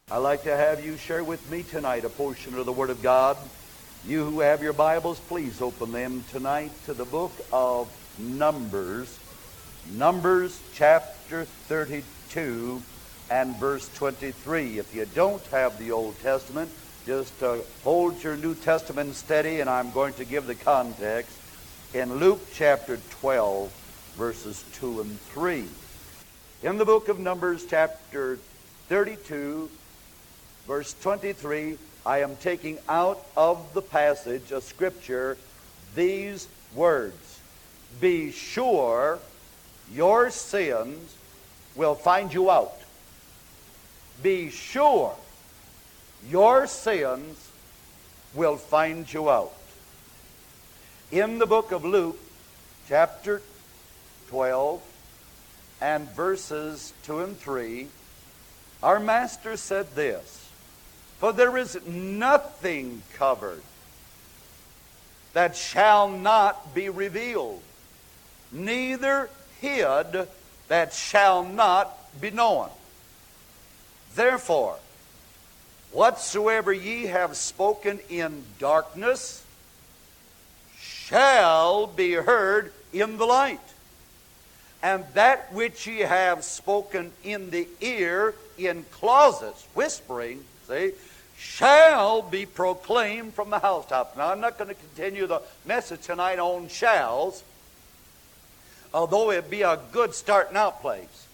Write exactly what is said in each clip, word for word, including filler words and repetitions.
I'd like to have you share with me tonight a portion of the Word of God. You who have your Bibles, please open them tonight to the book of Numbers. Numbers chapter thirty-two and verse twenty-three. If you don't have the Old Testament, just uh, hold your New Testament steady, and I'm going to give the context in Luke chapter twelve, verses two and three. In the book of Numbers chapter thirty-two, verse twenty-three, I am taking out of the passage of Scripture these words: be sure your sins will find you out. Be sure your sins will find you out. In the book of Luke, chapter twelve, and verses two and three, our Master said this: for there is nothing covered that shall not be revealed, neither hid that shall not be known. Therefore, whatsoever ye have spoken in darkness shall be heard in the light, and that which ye have spoken in the ear in closets, whispering, see, shall be proclaimed from the housetop. Now, I'm not going to continue the message tonight on shalls, although it'd be a good starting out place.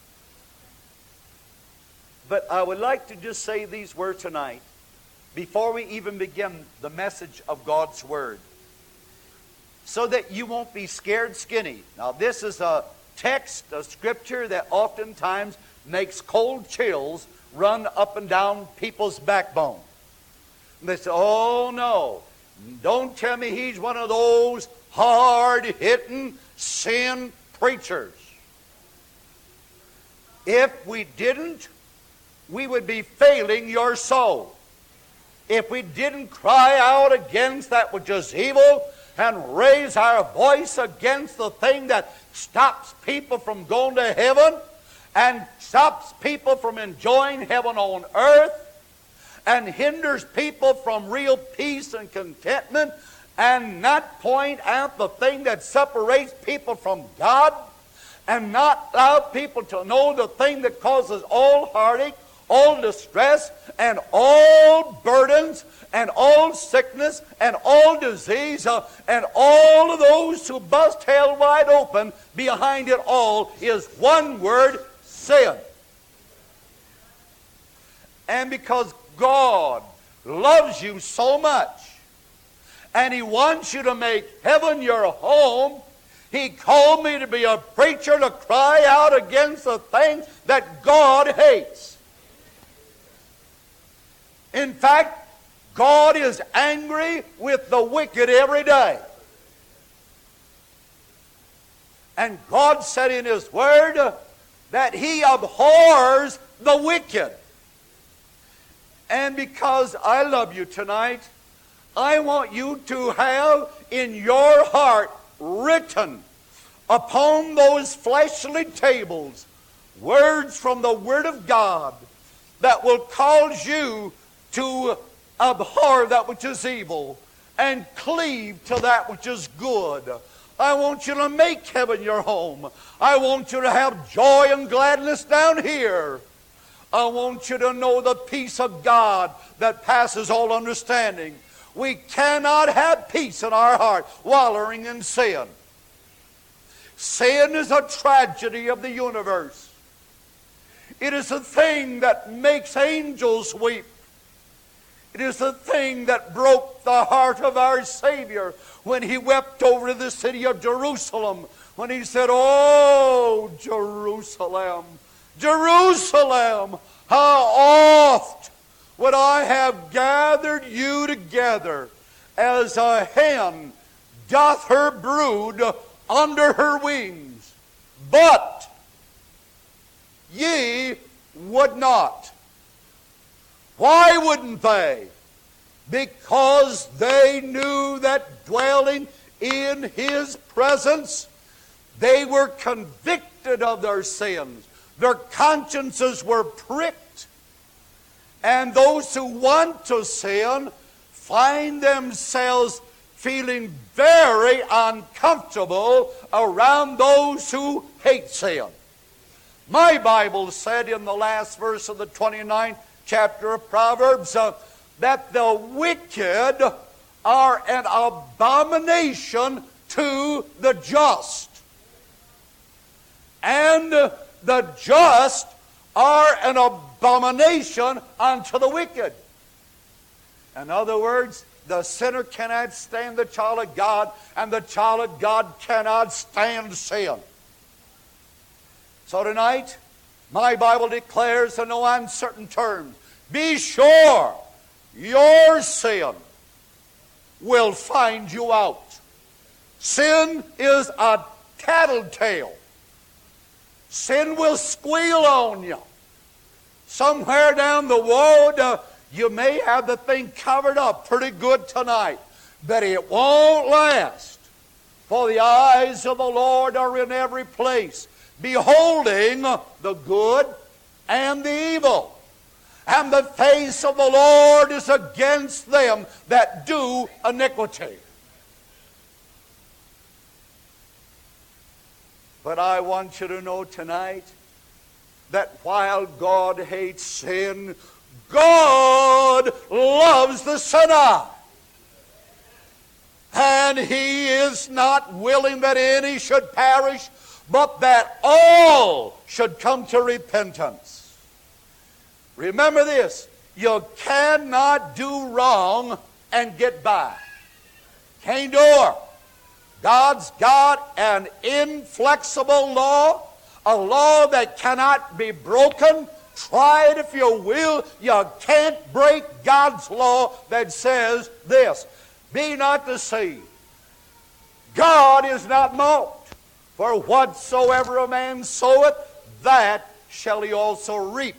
But I would like to just say these words tonight before we even begin the message of God's Word, so that you won't be scared skinny. Now, this is a text, a scripture that oftentimes makes cold chills run up and down people's backbone. And they say, oh no, don't tell me he's one of those hard-hitting sin preachers. If we didn't, we would be failing your soul. If we didn't cry out against that which is evil and raise our voice against the thing that stops people from going to heaven and stops people from enjoying heaven on earth and hinders people from real peace and contentment, and not point out the thing that separates people from God, and not allow people to know the thing that causes all heartache, all distress, and all burdens, and all sickness, and all disease, uh, and all of those who bust hell wide open, behind it all is one word: sin. And because God loves you so much, and He wants you to make heaven your home, He called me to be a preacher to cry out against the things that God hates. In fact, God is angry with the wicked every day. And God said in His Word that He abhors the wicked. And because I love you tonight, I want you to have in your heart written upon those fleshly tables words from the Word of God that will cause you to abhor that which is evil and cleave to that which is good. I want you to make heaven your home. I want you to have joy and gladness down here. I want you to know the peace of God that passes all understanding. We cannot have peace in our heart wallowing in sin. Sin is a tragedy of the universe. It is a thing that makes angels weep. It is the thing that broke the heart of our Savior when He wept over the city of Jerusalem, when He said, oh, Jerusalem, Jerusalem, how oft would I have gathered you together as a hen doth her brood under her wings, but ye would not. Why wouldn't they? Because they knew that dwelling in His presence, they were convicted of their sins. Their consciences were pricked. And those who want to sin find themselves feeling very uncomfortable around those who hate sin. My Bible said in the last verse of the twenty-ninth chapter of Proverbs uh, that the wicked are an abomination to the just. And uh, the just are an abomination unto the wicked. In other words, the sinner cannot stand the child of God, and the child of God cannot stand sin. So tonight, my Bible declares in no uncertain terms, be sure your sin will find you out. Sin is a tattletale. Sin will squeal on you. Somewhere down the road, uh, you may have the thing covered up pretty good tonight, but it won't last. For the eyes of the Lord are in every place, beholding the good and the evil. And the face of the Lord is against them that do iniquity. But I want you to know tonight that while God hates sin, God loves the sinner. And He is not willing that any should perish, but that all should come to repentance. Remember this, you cannot do wrong and get by. Can't do it. God's got an inflexible law, a law that cannot be broken. Try it if you will. You can't break God's law that says this, be not deceived. God is not mocked. For whatsoever a man soweth, that shall he also reap.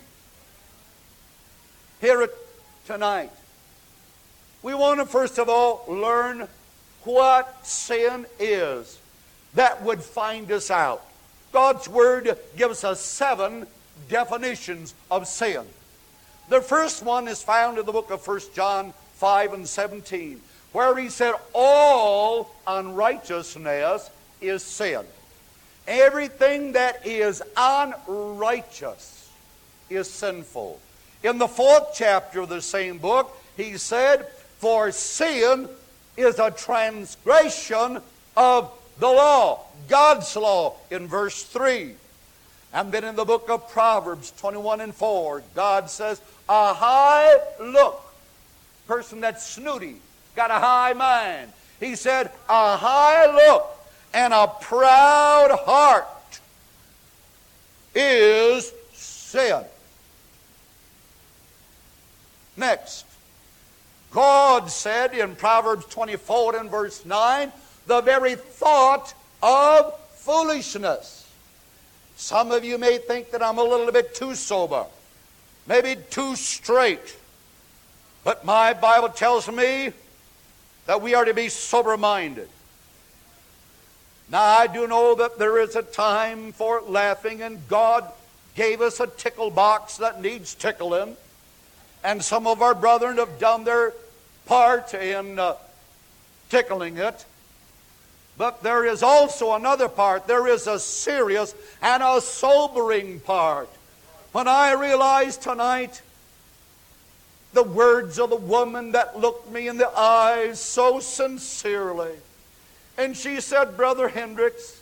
Hear it tonight. We want to first of all learn what sin is that would find us out. God's Word gives us seven definitions of sin. The first one is found in the book of First John five and seventeen, where he said, all unrighteousness is sin. Everything that is unrighteous is sinful. In the fourth chapter of the same book, he said, for sin is a transgression of the law, God's law, in verse three. And then in the book of Proverbs twenty-one and four, God says, a high look, person that's snooty, got a high mind. He said, a high look and a proud heart is sin. Next, God said in Proverbs twenty-four and verse nine, the very thought of foolishness. Some of you may think that I'm a little bit too sober, maybe too straight. But my Bible tells me that we are to be sober-minded. Now, I do know that there is a time for laughing, and God gave us a tickle box that needs tickling. And some of our brethren have done their part in uh, tickling it. But there is also another part. There is a serious and a sobering part. When I realized tonight the words of the woman that looked me in the eyes so sincerely. And she said, Brother Hendricks,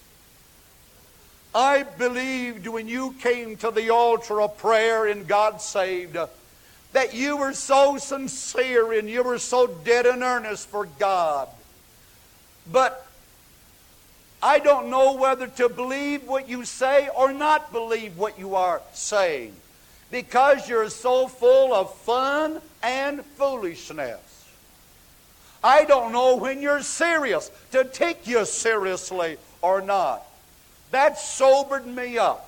I believed when you came to the altar of prayer and God saved, that you were so sincere and you were so dead in earnest for God. But I don't know whether to believe what you say or not believe what you are saying, because you're so full of fun and foolishness. I don't know when you're serious, to take you seriously or not. That sobered me up.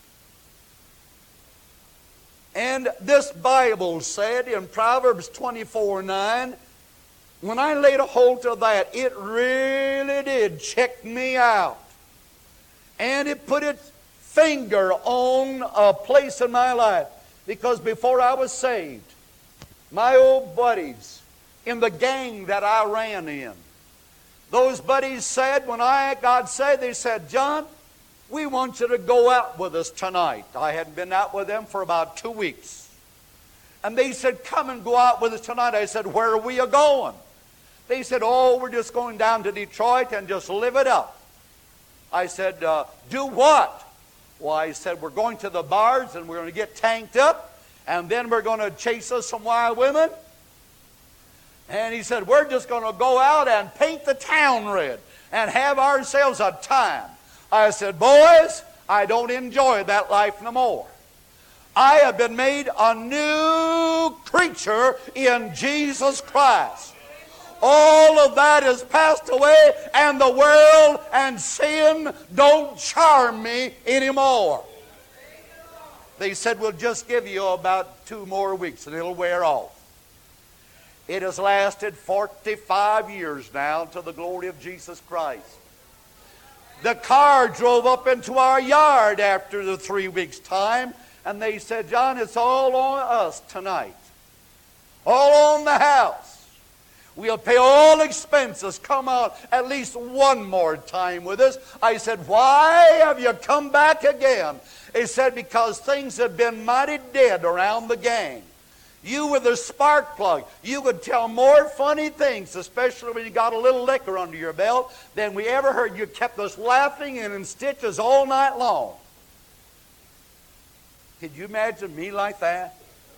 And this Bible said in Proverbs twenty-four nine, when I laid a hold of that, it really did check me out. And it put its finger on a place in my life. Because before I was saved, My old buddies in the gang that I ran in, those buddies said, when I got saved, they said, John, we want you to go out with us tonight. I hadn't been out with them for about two weeks. And they said, come and go out with us tonight. I said, where are we going? They said, oh, we're just going down to Detroit and just live it up. I said, uh, do what? Well, I said, we're going to the bars and we're going to get tanked up, and then we're going to chase us some wild women. And he said, we're just going to go out and paint the town red and have ourselves a time. I said, boys, I don't enjoy that life no more. I have been made a new creature in Jesus Christ. All of that has passed away, and the world and sin don't charm me anymore. They said, we'll just give you about two more weeks and it'll wear off. It has lasted forty-five years now, to the glory of Jesus Christ. The car drove up into our yard after the three weeks' time, and they said, John, it's all on us tonight. All on the house. We'll pay all expenses. Come out at least one more time with us. I said, why have you come back again? They said, because things have been mighty dead around the gang. You were the spark plug. You could tell more funny things, especially when you got a little liquor under your belt, than we ever heard. You kept us laughing and in stitches all night long. Could you imagine me like that?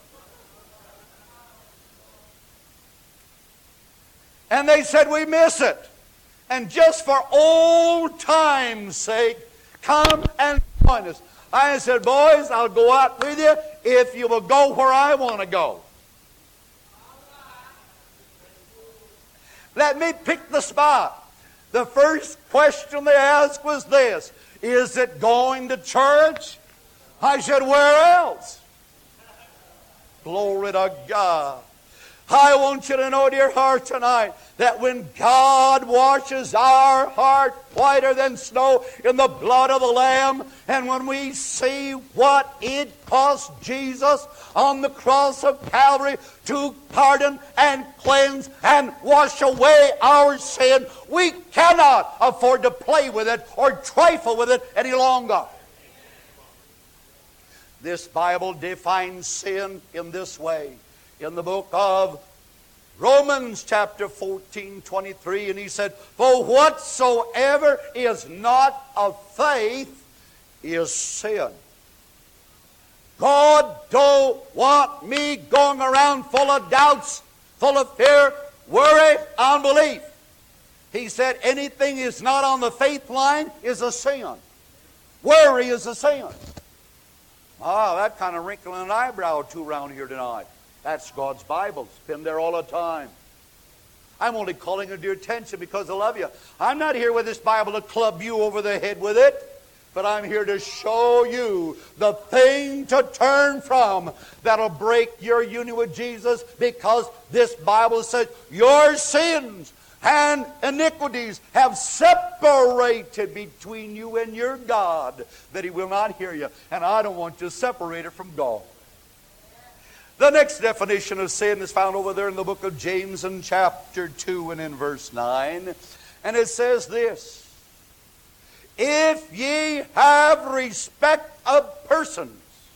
And they said, we miss it. And just for old time's sake, come and join us. I said, boys, I'll go out with you if you will go where I want to go. Let me pick the spot. The first question they asked was this: is it going to church? I said, where else? Glory to God. I want you to know, dear heart, tonight, that when God washes our heart whiter than snow in the blood of the Lamb, and when we see what it cost Jesus on the cross of Calvary to pardon and cleanse and wash away our sin, we cannot afford to play with it or trifle with it any longer. This Bible defines sin in this way. In the book of Romans chapter fourteen, twenty-three, and he said, for whatsoever is not of faith is sin. God don't want me going around full of doubts, full of fear, worry, unbelief. He said anything is not on the faith line is a sin. Worry is a sin. Ah, that kind of wrinkling an eyebrow or two around here tonight. That's God's Bible. It's been there all the time. I'm only calling it to your attention because I love you. I'm not here with this Bible to club you over the head with it, but I'm here to show you the thing to turn from that'll break your union with Jesus, because this Bible says your sins and iniquities have separated between you and your God, that He will not hear you. And I don't want you separated from God. The next definition of sin is found over there in the book of James in chapter two and in verse nine. And it says this: if ye have respect of persons,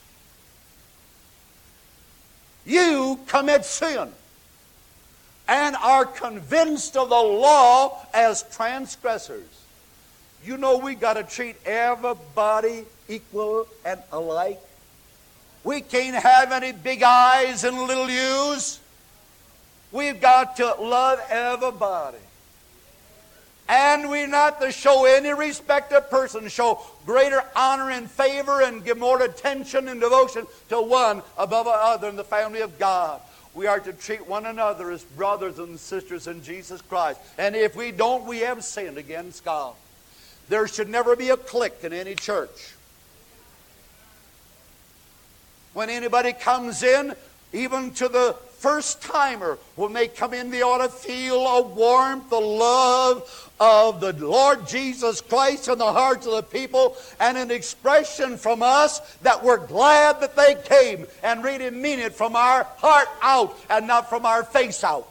you commit sin, and are convinced of the law as transgressors. You know we got to treat everybody equal and alike. We can't have any big eyes and little U's. We've got to love everybody. And we're not to show any respect of person, show greater honor and favor and give more attention and devotion to one above another in the family of God. We are to treat one another as brothers and sisters in Jesus Christ. And if we don't, we have sinned against God. There should never be a clique in any church. When anybody comes in, even to the first-timer, when they come in, they ought to feel a warmth, the love of the Lord Jesus Christ in the hearts of the people, and an expression from us that we're glad that they came, and really mean it from our heart out and not from our face out.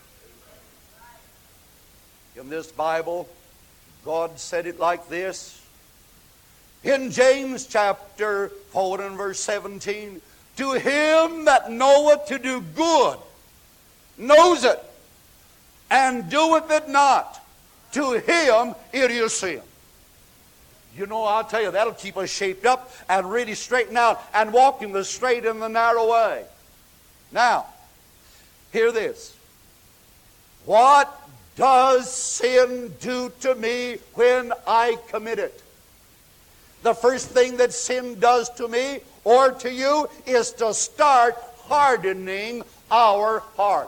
In this Bible, God said it like this. In James chapter four and verse seventeen, to him that knoweth to do good, knows it, and doeth it not, to him it is sin. You know, I'll tell you, that'll keep us shaped up and really straightened out and walking the straight and the narrow way. Now, hear this. What does sin do to me when I commit it? The first thing that sin does to me or to you is to start hardening our heart.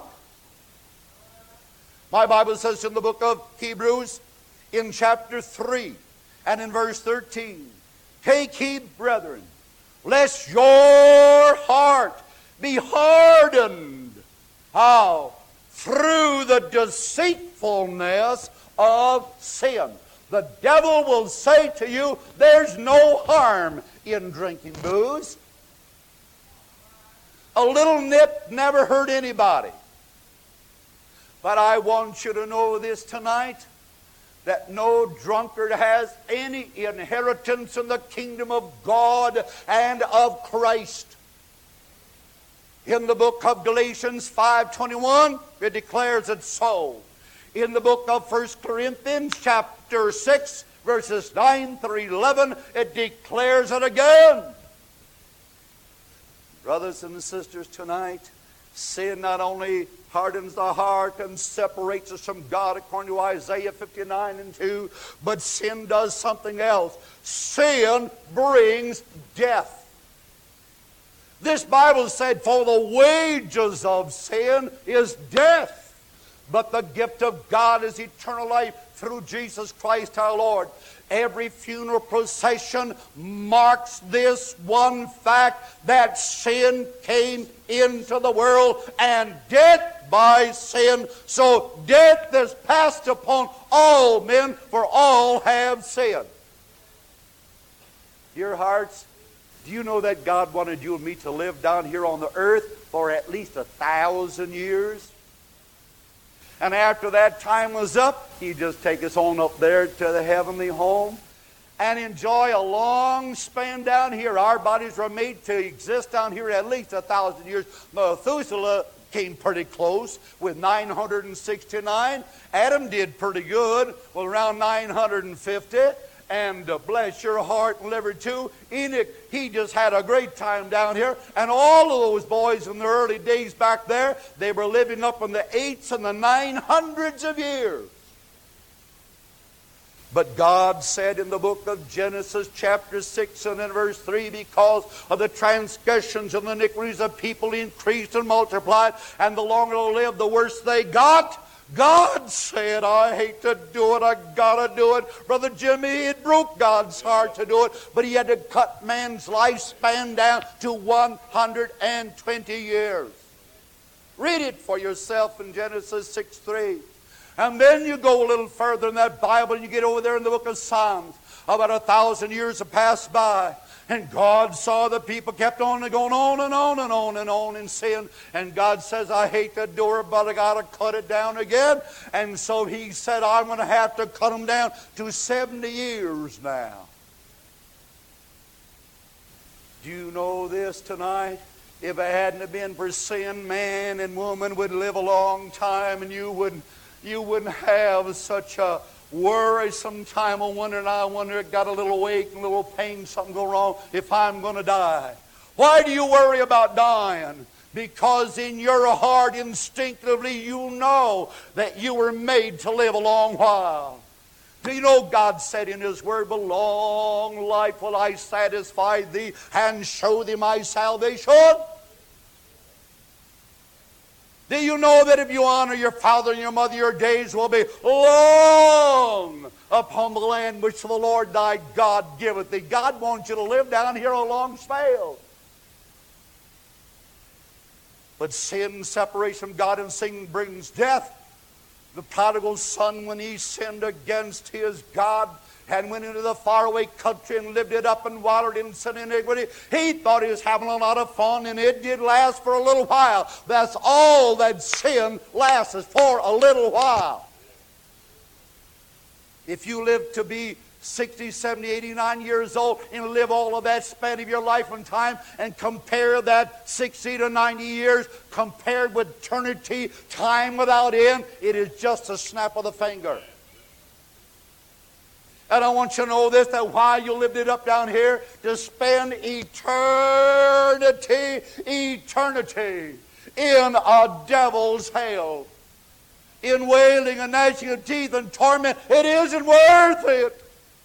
My Bible says in the book of Hebrews, in chapter three and in verse thirteen, take heed, brethren, lest your heart be hardened. How? Through the deceitfulness of sin. The devil will say to you, there's no harm in drinking booze. A little nip never hurt anybody. But I want you to know this tonight, that no drunkard has any inheritance in the kingdom of God and of Christ. In the book of Galatians five twenty-one, it declares it so. In the book of First Corinthians chapter six, verses nine through eleven, it declares it again. Brothers and sisters, tonight, sin not only hardens the heart and separates us from God according to Isaiah fifty-nine and two, but sin does something else. Sin brings death. This Bible said, for the wages of sin is death, but the gift of God is eternal life through Jesus Christ our Lord. Every funeral procession marks this one fact, that sin came into the world and death by sin. So death is passed upon all men, for all have sinned. Dear hearts, do you know that God wanted you and me to live down here on the earth for at least a thousand years? And after that time was up, He'd just take us on up there to the heavenly home and enjoy a long span down here. Our bodies were made to exist down here at least a thousand years. Methuselah came pretty close with nine hundred sixty-nine. Adam did pretty good with around nine hundred fifty. And uh, bless your heart and liver too, Enoch, he just had a great time down here. And all of those boys in the early days back there, they were living up in the eights and the nine hundreds of years. But God said in the book of Genesis chapter six and in verse three, because of the transgressions and the iniquities of people increased and multiplied, and the longer they lived, the worse they got. God said, I hate to do it, I gotta do it. Brother Jimmy, it broke God's heart to do it, but He had to cut man's lifespan down to one hundred twenty years. Read it for yourself in Genesis six three. And then you go a little further in that Bible and you get over there in the book of Psalms. About a thousand years have passed by. And God saw the people kept on and going on and on and on and on in sin. And God says, I hate to do it, but I got to cut it down again. And so He said, I'm going to have to cut them down to seventy years now. Do you know this tonight? If it hadn't been for sin, man and woman would live a long time, and you wouldn't, you wouldn't have such a worrisome time. I wonder, and I wonder, it got a little ache and a little pain, something go wrong, if I'm going to die. Why do you worry about dying? Because in your heart, instinctively, you know that you were made to live a long while. Do you know God said in His Word, with long life will I satisfy thee and show thee my salvation? Do you know that if you honor your father and your mother, your days will be long upon the land which the Lord thy God giveth thee? God wants you to live down here a long spell. But sin separates from God, and sin brings death. The prodigal son, when he sinned against his God and went into the faraway country and lived it up and wallowed in sin and iniquity, he thought he was having a lot of fun, and it did last for a little while. That's all that sin lasts, is for a little while. If you live to be sixty, seventy, eighty-nine years old and live all of that span of your life and time, and compare that sixty to ninety years compared with eternity, time without end, it is just a snap of the finger. And I want you to know this, that while you lived it up down here, to spend eternity, eternity in a devil's hell, in wailing and gnashing of teeth and torment, it isn't worth it.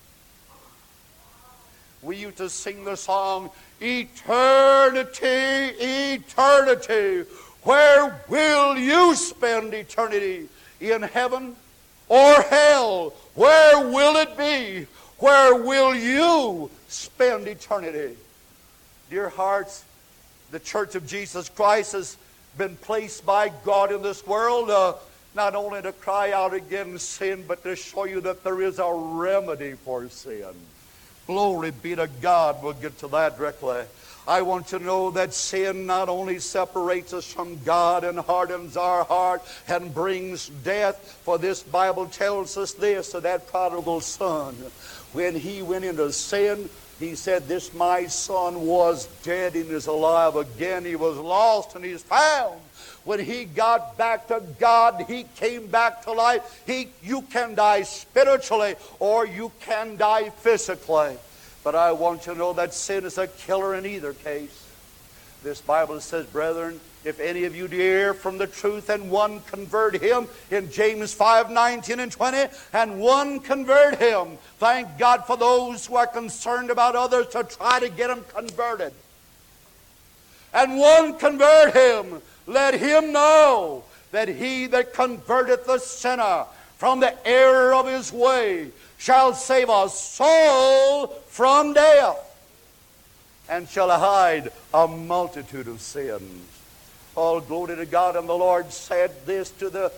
We used to sing the song, eternity, eternity. Where will you spend eternity? In heaven or hell? Where will it be? Where will you spend eternity? Dear hearts, the Church of Jesus Christ has been placed by God in this world uh, not only to cry out against sin, but to show you that there is a remedy for sin. Glory be to God. We'll get to that directly. I want you to know that sin not only separates us from God and hardens our heart and brings death, for this Bible tells us this, of that prodigal son. When he went into sin, he said, this my son was dead and is alive again. He was lost and he's found. When he got back to God, he came back to life. He, you can die spiritually or you can die physically. But I want you to know that sin is a killer in either case. This Bible says, brethren, if any of you dear from the truth and one convert him, in James five, nineteen and twenty, and one convert him. Thank God for those who are concerned about others to try to get them converted. And one convert him. Let him know that he that converteth the sinner from the error of his way shall save a soul from death, and shall hide a multitude of sins. All glory to God. And the Lord said this to the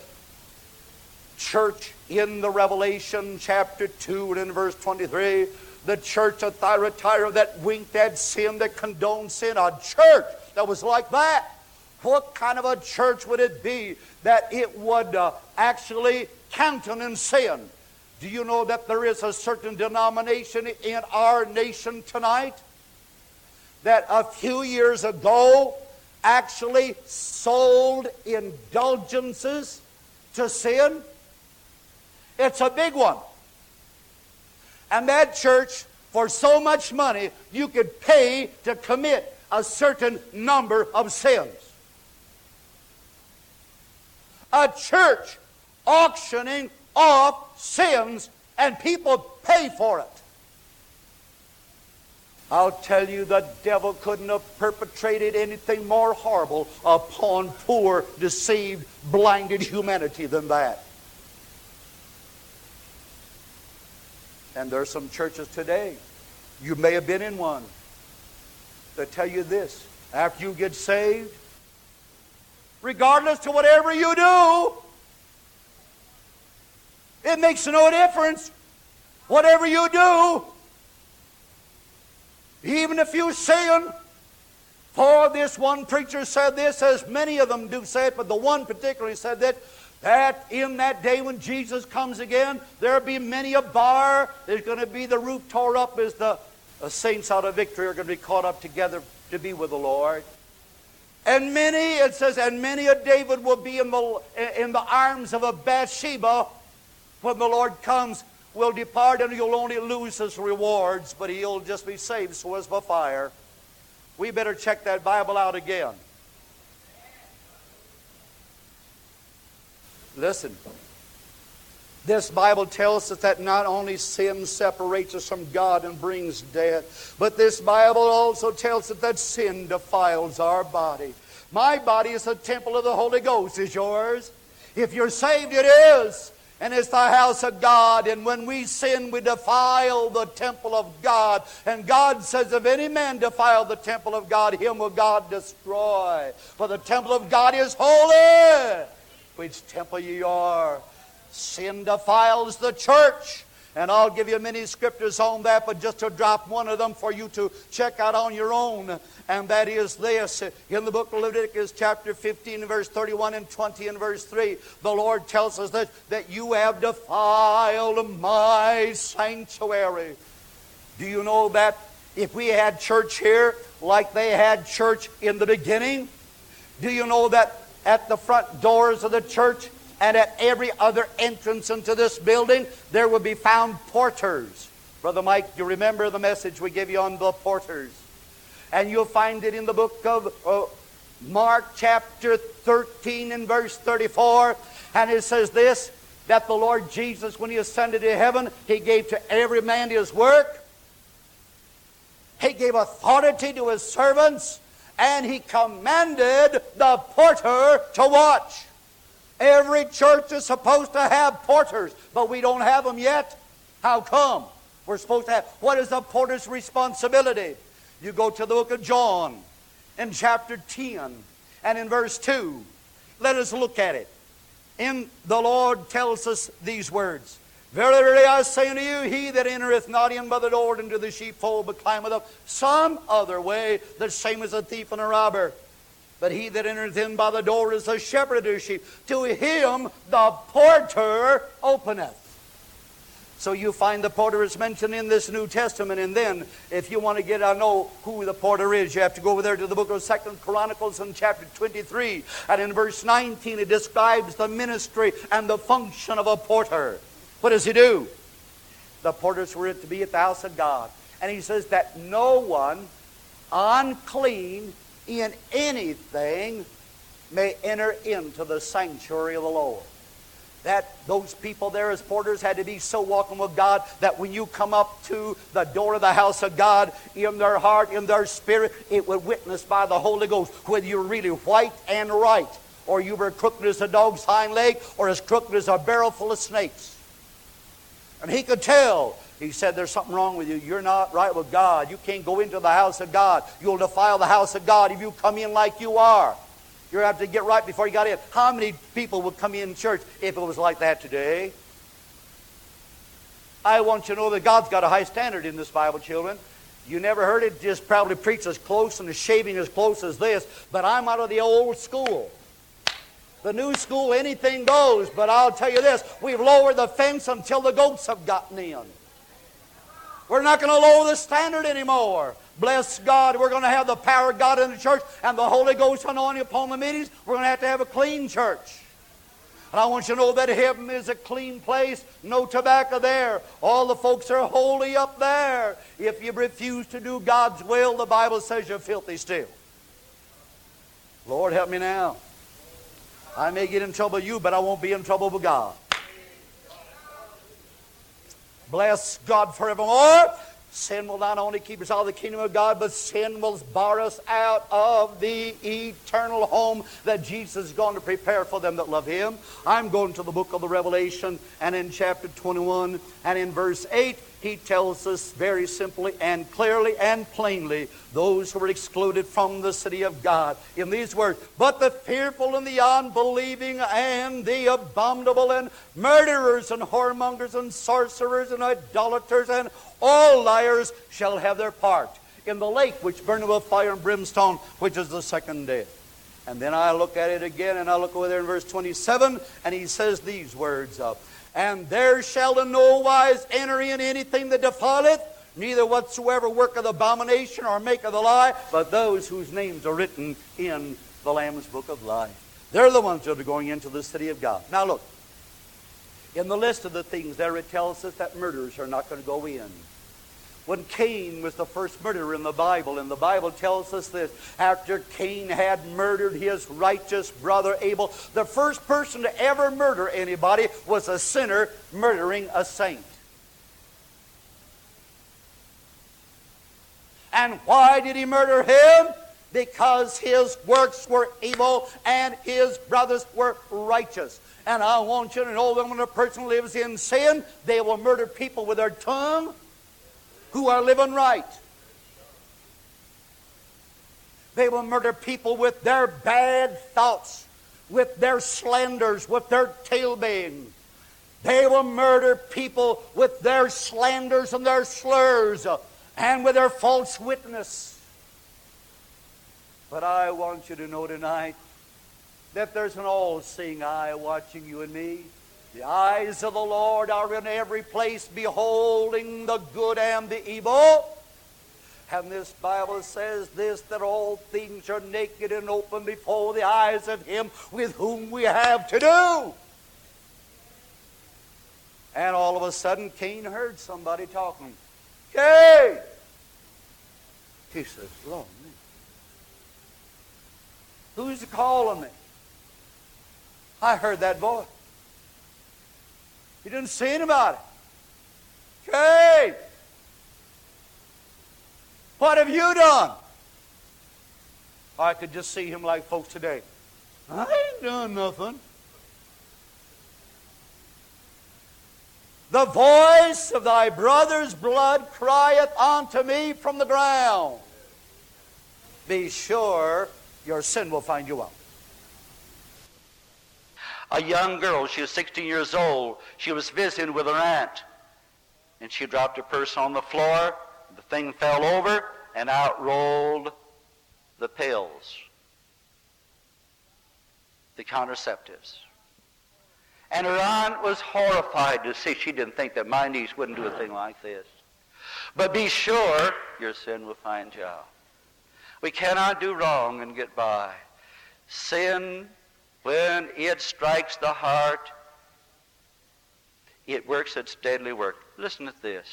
church in the Revelation chapter two and in verse twenty-three. The church of Thyatira that winked at sin, that condoned sin. A church that was like that. What kind of a church would it be that it would uh, actually countenance sin? Do you know that there is a certain denomination in our nation tonight that a few years ago actually sold indulgences to sin? It's a big one. And that church, for so much money, you could pay to commit a certain number of sins. A church auctioning off sins, and people pay for it. I'll tell you, the devil couldn't have perpetrated anything more horrible upon poor, deceived, blinded humanity than that. And there are some churches today, you may have been in one, that tell you this: after you get saved, regardless to whatever you do, it makes no difference. Whatever you do, even if you sin, for this one preacher said this, as many of them do say it, but the one particularly said that, that in that day when Jesus comes again, there'll be many a bar. There's going to be the roof tore up as the, the saints out of victory are going to be caught up together to be with the Lord. And many, it says, and many a David will be in the, in the arms of a Bathsheba when the Lord comes, will depart, and you'll only lose his rewards, but he'll just be saved so as by fire. We better check that Bible out again. Listen, this Bible tells us that not only sin separates us from God and brings death, but this Bible also tells us that sin defiles our body. My body is a temple of the Holy Ghost. Is yours? If you're saved, it is. And it's the house of God. And when we sin, we defile the temple of God. And God says, if any man defile the temple of God, him will God destroy. For the temple of God is holy, which temple ye are. Sin defiles the church. And I'll give you many scriptures on that, but just to drop one of them for you to check out on your own. And that is this. In the book of Leviticus chapter fifteen, verse thirty-one and twenty and verse three, the Lord tells us that, that you have defiled my sanctuary. Do you know that if we had church here like they had church in the beginning, do you know that at the front doors of the church and at every other entrance into this building, there will be found porters? Brother Mike, you remember the message we gave you on the porters? And you'll find it in the book of uh, Mark chapter thirteen and verse thirty-four. And it says this, that the Lord Jesus, when He ascended to heaven, He gave to every man his work. He gave authority to His servants. And He commanded the porter to watch. Every church is supposed to have porters, but we don't have them yet. How come? We're supposed to have. What is the porter's responsibility? You go to the book of John in chapter ten and in verse two. Let us look at it. And the Lord tells us these words. Verily, verily, I say unto you, he that entereth not in by the door into the sheepfold, but climbeth up some other way, the same as a thief and a robber. But he that entereth in by the door is the shepherd of the sheep. To him the porter openeth. So you find the porter is mentioned in this New Testament. And then, if you want to get to know who the porter is, you have to go over there to the book of Second Chronicles in chapter twenty-three. And in verse nineteen, it describes the ministry and the function of a porter. What does he do? The porters were to be at the house of God. And he says that no one unclean in anything may enter into the sanctuary of the Lord. That those people there as porters had to be so walking with God that when you come up to the door of the house of God, in their heart, in their spirit, it would witness by the Holy Ghost whether you're really white and right, or you were crooked as a dog's hind leg, or as crooked as a barrel full of snakes. And he could tell. He said, there's something wrong with you. You're not right with God. You can't go into the house of God. You'll defile the house of God if you come in like you are. You have to get right before you got in. How many people would come in church if it was like that today? I want you to know that God's got a high standard in this Bible, children. You never heard it just probably preached as close and as shaving as close as this. But I'm out of the old school. The new school, anything goes. But I'll tell you this, we've lowered the fence until the goats have gotten in. We're not going to lower the standard anymore. Bless God, we're going to have the power of God in the church and the Holy Ghost anointing upon the meetings. We're going to have to have a clean church. And I want you to know that heaven is a clean place. No tobacco there. All the folks are holy up there. If you refuse to do God's will, the Bible says you're filthy still. Lord, help me now. I may get in trouble with you, but I won't be in trouble with God. Bless God forevermore. Sin will not only keep us out of the kingdom of God, but sin will bar us out of the eternal home that Jesus is going to prepare for them that love Him. I'm going to the book of the Revelation, and in chapter twenty-one and in verse eight, he tells us very simply and clearly and plainly those who were excluded from the city of God. In these words, but the fearful and the unbelieving and the abominable and murderers and whoremongers and sorcerers and idolaters and all liars shall have their part in the lake which burneth with fire and brimstone, which is the second death. And then I look at it again, and I look over there in verse twenty-seven, and he says these words, uh, and there shall in no wise enter in anything that defileth, neither whatsoever work of abomination or make of the lie, but those whose names are written in the Lamb's book of life. They're the ones that are going into the city of God. Now look, in the list of the things there, it tells us that murderers are not going to go in. When Cain was the first murderer in the Bible, and the Bible tells us this, after Cain had murdered his righteous brother Abel, the first person to ever murder anybody was a sinner murdering a saint. And why did he murder him? because his works were evil and his brothers were righteous. And I want you to know that when a person lives in sin, they will murder people with their tongue who are living right. They will murder people with their bad thoughts, with their slanders, with their tale-bearing. They will murder people with their slanders and their slurs and with their false witness. But I want you to know tonight that there's an all-seeing eye watching you and me. The eyes of the Lord are in every place, beholding the good and the evil. And this Bible says this, that all things are naked and open before the eyes of him with whom we have to do. And all of a sudden, Cain heard somebody talking. Cain! He says, Lord, me. Who's calling me? I heard that voice. He didn't say anybody. Cain! What have you done? I could just see him like folks today. I ain't done nothing. The voice of thy brother's blood crieth unto me from the ground. Be sure your sin will find you out. A young girl, she was sixteen years old. She was visiting with her aunt. And she dropped her purse on the floor. The thing fell over, and out rolled the pills, the contraceptives. And her aunt was horrified to see. She didn't think that my niece wouldn't do a thing like this. But be sure your sin will find you out. We cannot do wrong and get by. Sin, when it strikes the heart, it works its deadly work. Listen to this.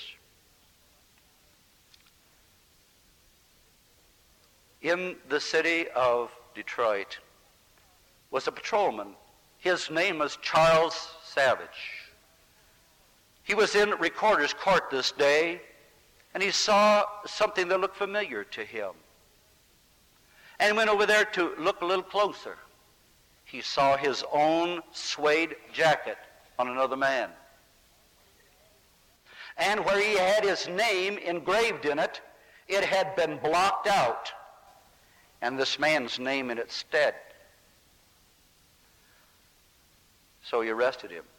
In the city of Detroit was a patrolman. His name was Charles Savage. He was in recorder's court this day, and he saw something that looked familiar to him. And went over there to look a little closer. He saw his own suede jacket on another man. And where he had his name engraved in it, it had been blocked out, and this man's name in its stead. So he arrested him.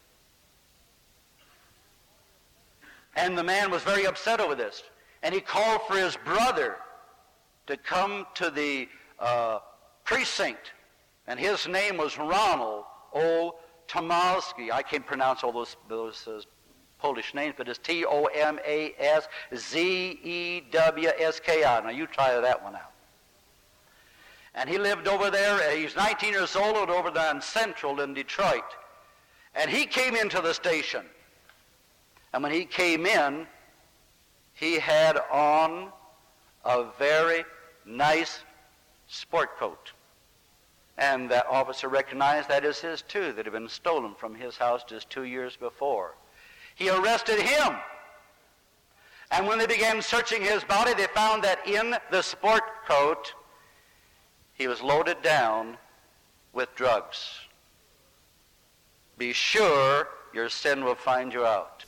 And the man was very upset over this. And he called for his brother to come to the uh, precinct. And his name was Ronald O. Tomaszewski. I can't pronounce all those, those uh, Polish names, but it's T O M A S Z E W S K I. Now you try that one out. And he lived over there. He's nineteen years old, over there in Central in Detroit. And he came into the station. And when he came in, he had on a very nice sport coat. And that officer recognized that is his too, that had been stolen from his house just two years before. He arrested him. And when they began searching his body, they found that in the sport coat, he was loaded down with drugs. Be sure your sin will find you out.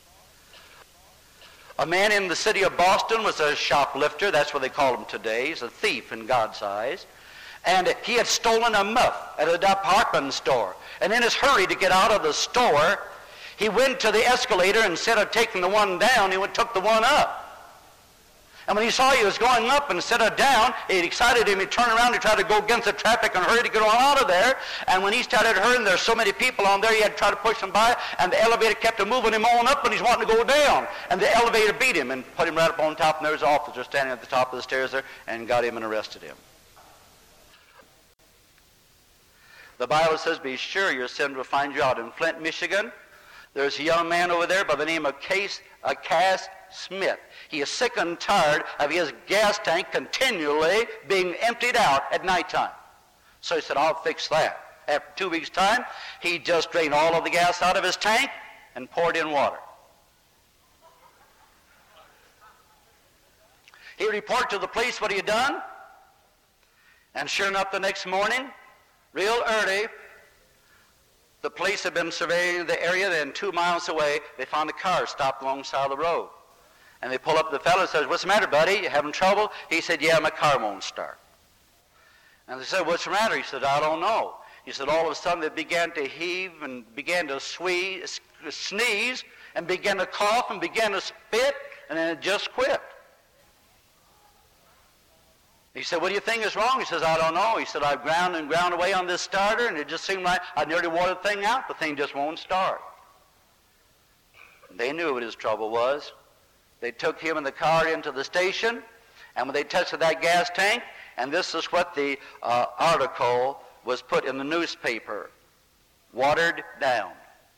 A man in the city of Boston was a shoplifter. That's what they call him today. He's a thief in God's eyes. And he had stolen a muff at a department store. And in his hurry to get out of the store, he went to the escalator. Instead of taking the one down, he went, took the one up. And when he saw he was going up instead of down, it excited him. He turned around to try to go against the traffic and hurry to get on out of there. And when he started hurrying, there's so many people on there, he had to try to push them by. And the elevator kept moving him on up, and he's wanting to go down. And the elevator beat him and put him right up on top. And there's an officer standing at the top of the stairs there and got him and arrested him. The Bible says, be sure your sin will find you out. In Flint, Michigan, there's a young man over there by the name of Case, uh, Cass Smith. He is sick and tired of his gas tank continually being emptied out at nighttime. So he said, I'll fix that. After two weeks' time, he just drained all of the gas out of his tank and poured in water. He reported to the police what he had done. And sure enough, the next morning, real early, the police had been surveying the area. Then two miles away, they found a car stopped alongside of the road. And they pull up to the fellow and says, "What's the matter, buddy? You having trouble?" He said, "Yeah, my car won't start." And they said, "What's the matter?" He said, "I don't know." He said, all of a sudden they began to heave and began to swee, sneeze and began to cough and began to spit, and then it just quit. He said, "What do you think is wrong?" He says, "I don't know." He said, "I've ground and ground away on this starter, and it just seemed like I nearly wore the thing out. The thing just won't start." They knew what his trouble was. They took him and the car into the station, and when they tested that gas tank, and this is what the uh, article was put in the newspaper, watered down.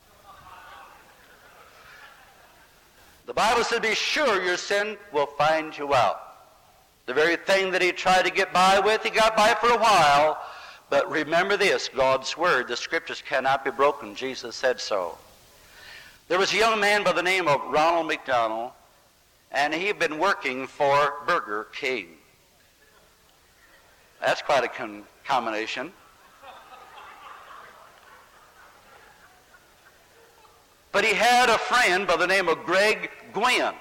The Bible says, "Be sure your sin will find you out." The very thing that he tried to get by with, he got by for a while. But remember this, God's Word, the Scriptures cannot be broken. Jesus said so. There was a young man by the name of Ronald McDonald, and he had been working for Burger King. That's quite a con- combination. But he had a friend by the name of Greg Gwynn.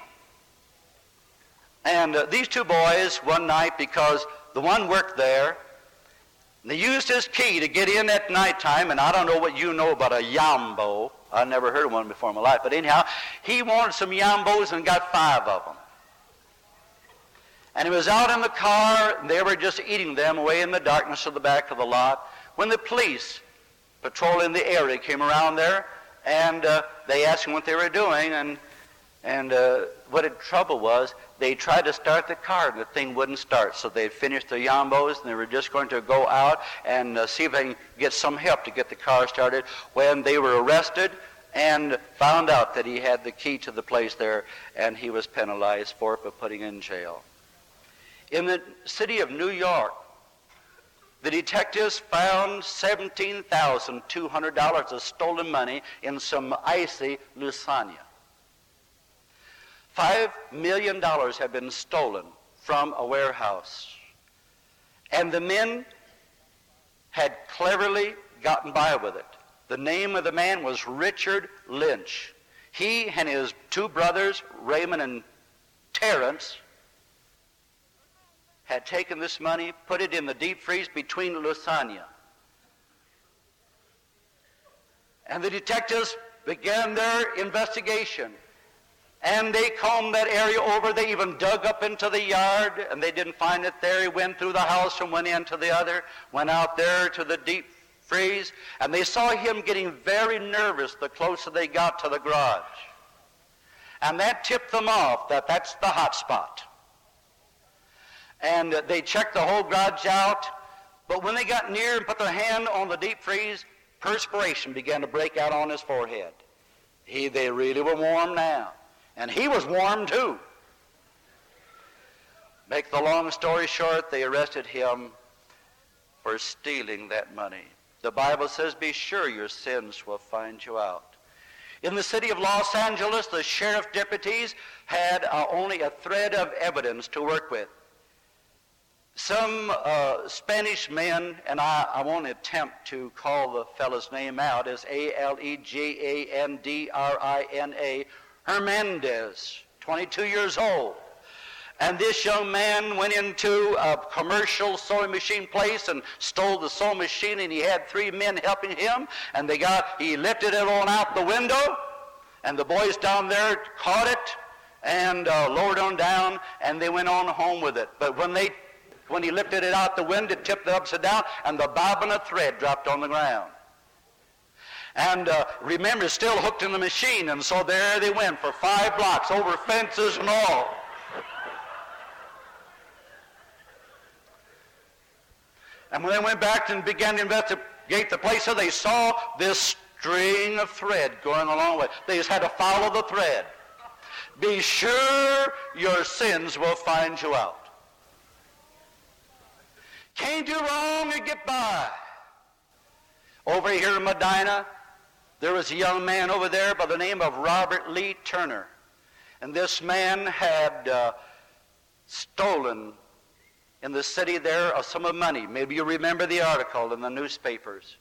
And uh, these two boys, one night, because the one worked there, they used his key to get in at nighttime, and I don't know what you know about a yambo. I've never heard of one before in my life. But anyhow, he wanted some yambos and got five of them. And he was out in the car, and they were just eating them away in the darkness of the back of the lot, when the police patrolling the area came around there, and uh, they asked him what they were doing, and and uh, what the trouble was, they tried to start the car, and the thing wouldn't start. So they finished their yambos, and they were just going to go out and uh, see if they can get some help to get the car started, when they were arrested and found out that he had the key to the place there, and he was penalized for it by putting in jail. In the city of New York, the detectives found seventeen thousand two hundred dollars of stolen money in some icy lasagna. Five million dollars had been stolen from a warehouse. And the men had cleverly gotten by with it. The name of the man was Richard Lynch. He and his two brothers, Raymond and Terrence, had taken this money, put it in the deep freeze between lasagna. And the detectives began their investigation. And they combed that area over. They even dug up into the yard, and they didn't find it there. He went through the house and went into the other, went out there to the deep freeze, and they saw him getting very nervous the closer they got to the garage. And that tipped them off that that's the hot spot. And they checked the whole garage out, but when they got near and put their hand on the deep freeze, perspiration began to break out on his forehead. He, they really were warm now. And he was warm too. Make the long story short, they arrested him for stealing that money. The Bible says, "Be sure your sins will find you out." In the city of Los Angeles, the sheriff deputies had uh, only a thread of evidence to work with. Some uh, Spanish men, and I, I won't attempt to call the fellow's name out, as A L E G A N D R I N A, Hernandez, twenty-two years old. And this young man went into a commercial sewing machine place and stole the sewing machine, and he had three men helping him, and they got, he lifted it on out the window, and the boys down there caught it and uh, lowered on down, and they went on home with it. But when they when he lifted it out the window, it tipped it upside down, and the bobbin of thread dropped on the ground. And uh, remember, it's still hooked in the machine, and so there they went for five blocks, over fences and all. And when they went back and began to investigate the place, so they saw this string of thread going along with it. They just had to follow the thread. Be sure your sins will find you out. Can't do wrong and get by. Over here in Medina, there was a young man over there by the name of Robert Lee Turner. And this man had uh, stolen in the city there a sum of money. Maybe you remember the article in the newspapers.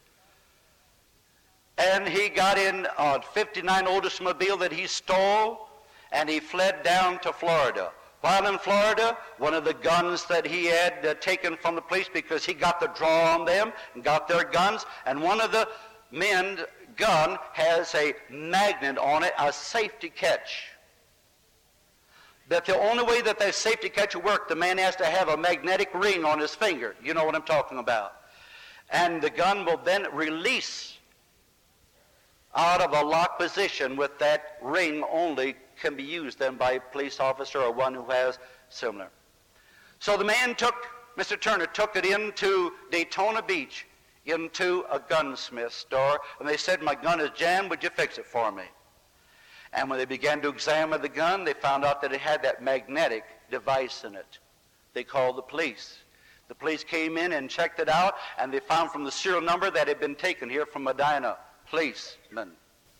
And he got in a fifty-nine Oldsmobile that he stole, and he fled down to Florida. While in Florida, one of the guns that he had uh, taken from the police, because he got the draw on them and got their guns, and one of the men's gun has a magnet on it, a safety catch. That the only way that that safety catch will work, the man has to have a magnetic ring on his finger. You know what I'm talking about. And the gun will then release out of a locked position with that ring only, can be used then by a police officer or one who has similar. So the man took, Mister Turner took it into Daytona Beach, into a gunsmith store, and they said, my gun is jammed, would you fix it for me? And when they began to examine the gun, they found out that it had that magnetic device in it. They called the police. The police came in and checked it out, and they found from the serial number that it had been taken here from Medina. Policeman.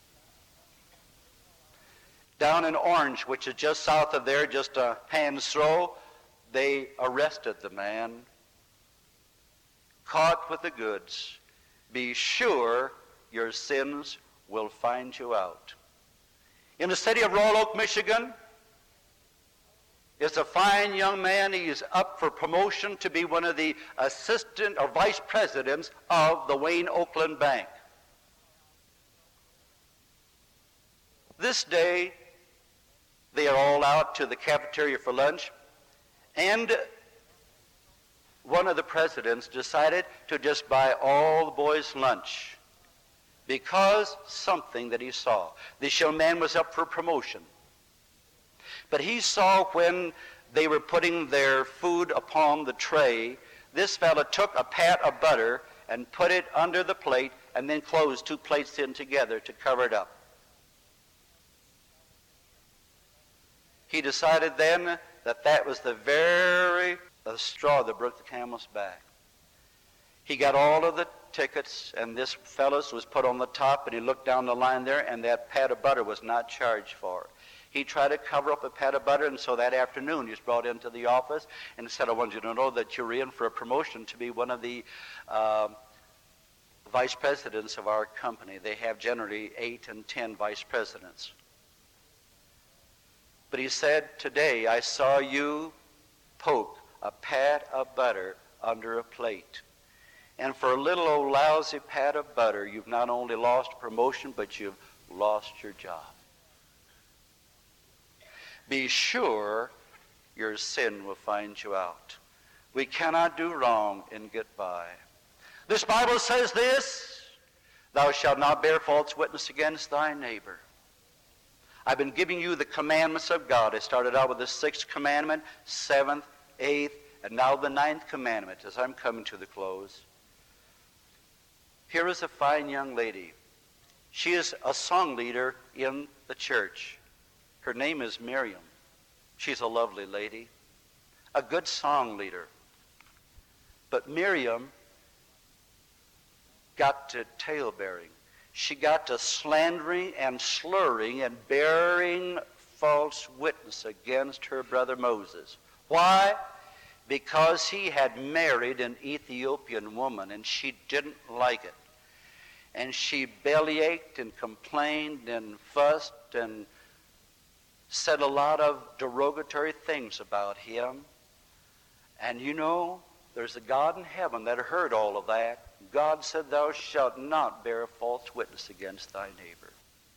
Down in Orange, which is just south of there, just a hand's throw, they arrested the man, caught with the goods. Be sure your sins will find you out. In the city of Royal Oak, Michigan, is a fine young man. He's up for promotion to be one of the assistant or vice presidents of the Wayne Oakland Bank. This day, they are all out to the cafeteria for lunch, and one of the presidents decided to just buy all the boys lunch because something that he saw. This young man was up for promotion. But he saw when they were putting their food upon the tray, this fellow took a pat of butter and put it under the plate and then closed two plates in together to cover it up. He decided then that that was the very the straw that broke the camel's back. He got all of the tickets, and this fellow's was put on the top, and he looked down the line there, and that pat of butter was not charged for. He tried to cover up a pat of butter, and so that afternoon he was brought into the office and said, I want you to know that you're in for a promotion to be one of the uh, vice presidents of our company. They have generally eight and ten vice presidents. But he said, today I saw you poke a pat of butter under a plate. And for a little old lousy pat of butter, you've not only lost promotion, but you've lost your job. Be sure your sin will find you out. We cannot do wrong and get by. This Bible says this, thou shalt not bear false witness against thy neighbor. I've been giving you the commandments of God. I started out with the sixth commandment, seventh, eighth, and now the ninth commandment as I'm coming to the close. Here is a fine young lady. She is a song leader in the church. Her name is Miriam. She's a lovely lady, a good song leader. But Miriam got to talebearing. She got to slandering and slurring and bearing false witness against her brother Moses. Why? Because he had married an Ethiopian woman, and she didn't like it. And she bellyached and complained and fussed and said a lot of derogatory things about him. And you know, there's a God in heaven that heard all of that. God said, thou shalt not bear false witness against thy neighbor.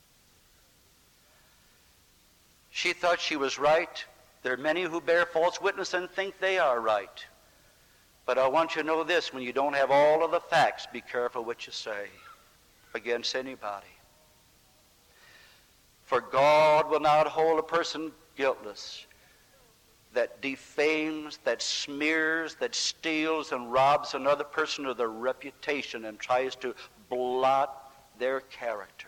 She thought she was right. There are many who bear false witness and think they are right. But I want you to know this, when you don't have all of the facts, be careful what you say against anybody. For God will not hold a person guiltless that defames, that smears, that steals and robs another person of their reputation and tries to blot their character.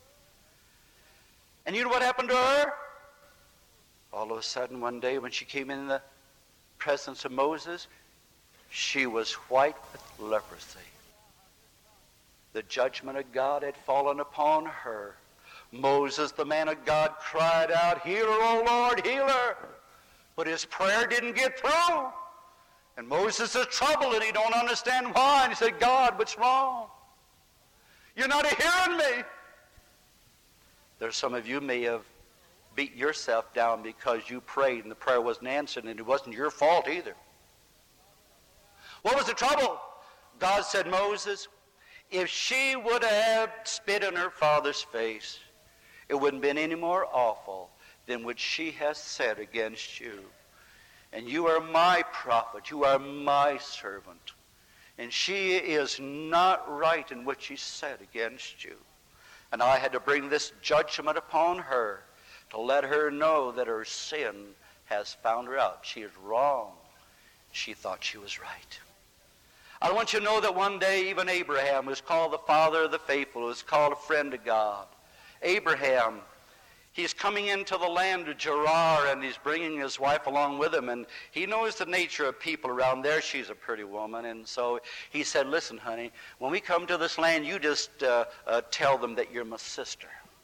And you know what happened to her? All of a sudden one day when she came in the presence of Moses, she was white with leprosy. The judgment of God had fallen upon her. Moses, the man of God, cried out, heal her, O Lord, heal her. But his prayer didn't get through. And Moses is troubled and he don't understand why. And he said, God, what's wrong? You're not hearing me. There's some of you may have beat yourself down because you prayed and the prayer wasn't answered, and it wasn't your fault either. What was the trouble? God said, Moses, if she would have spit in her father's face, it wouldn't have been any more awful than what she has said against you. And you are my prophet. You are my servant. And she is not right in what she said against you. And I had to bring this judgment upon her to let her know that her sin has found her out. She is wrong. She thought she was right. I want you to know that one day even Abraham was called the father of the faithful, was called a friend of God. Abraham, he's coming into the land of Gerar, and he's bringing his wife along with him, and he knows the nature of people around there. She's a pretty woman, and so he said, listen, honey, when we come to this land, you just uh, uh, tell them that you're my sister.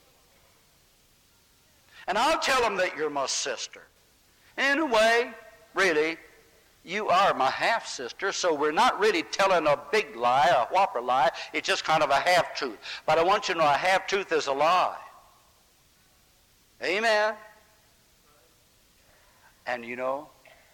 And I'll tell them that you're my sister. In a way, really, you are my half-sister, so we're not really telling a big lie, a whopper lie. It's just kind of a half-truth. But I want you to know a half-truth is a lie. Amen. And you know,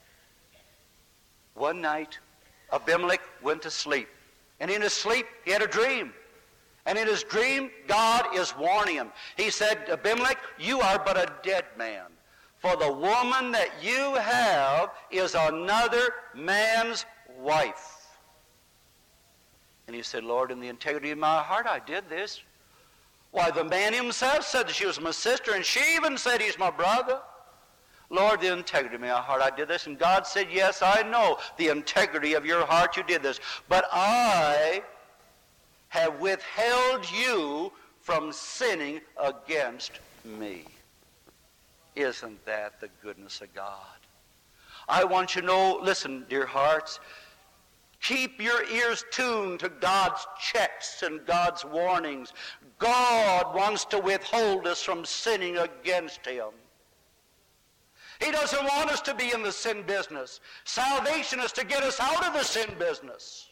one night, Abimelech went to sleep. And in his sleep, he had a dream. And in his dream, God is warning him. He said, Abimelech, you are but a dead man. For the woman that you have is another man's wife. And he said, Lord, in the integrity of my heart, I did this. Why, the man himself said that she was my sister, and she even said he's my brother. Lord, the integrity of my heart, I did this. And God said, yes, I know the integrity of your heart, you did this. But I have withheld you from sinning against me. Isn't that the goodness of God? I want you to know, listen, dear hearts, keep your ears tuned to God's checks and God's warnings. God wants to withhold us from sinning against him. He doesn't want us to be in the sin business. Salvation is to get us out of the sin business.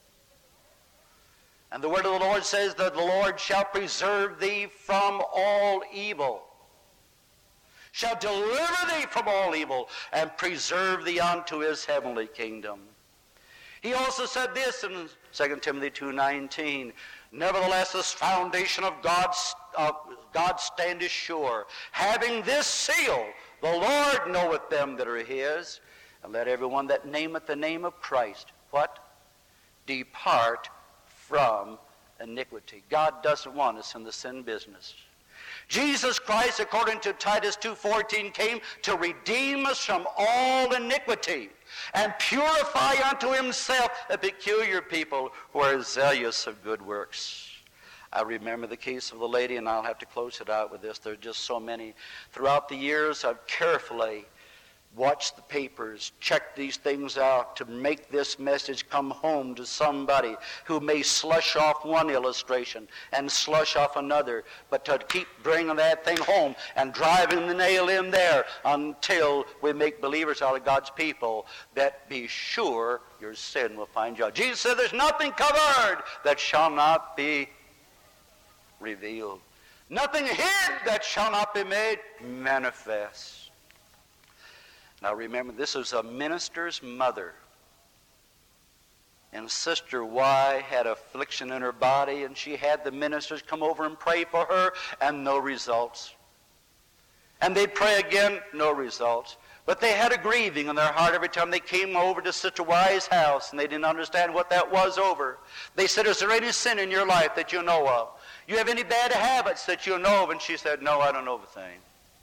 And the word of the Lord says that the Lord shall preserve thee from all evil, shall deliver thee from all evil, and preserve thee unto his heavenly kingdom. He also said this in Second Timothy two nineteen, nevertheless this foundation of God, uh, God standeth sure, having this seal, the Lord knoweth them that are his, and let everyone that nameth the name of Christ, what? Depart from iniquity. God doesn't want us in the sin business. Jesus Christ, according to Titus two fourteen, came to redeem us from all iniquity and purify unto himself a peculiar people who are zealous of good works. I remember the case of the lady, and I'll have to close it out with this. There are just so many. Throughout the years, I've carefully watched the papers, checked these things out to make this message come home to somebody who may slush off one illustration and slush off another, but to keep bringing that thing home and driving the nail in there until we make believers out of God's people, that be sure your sin will find you out. Jesus said there's nothing covered that shall not be revealed. Nothing hid that shall not be made manifest. Now remember, this was a minister's mother. And Sister Y had affliction in her body, and she had the ministers come over and pray for her, and no results. And they'd pray again, no results. But they had a grieving in their heart every time they came over to Sister Y's house, and they didn't understand what that was over. They said, is there any sin in your life that you know of? You have any bad habits that you know of? And she said, no, I don't know of a thing.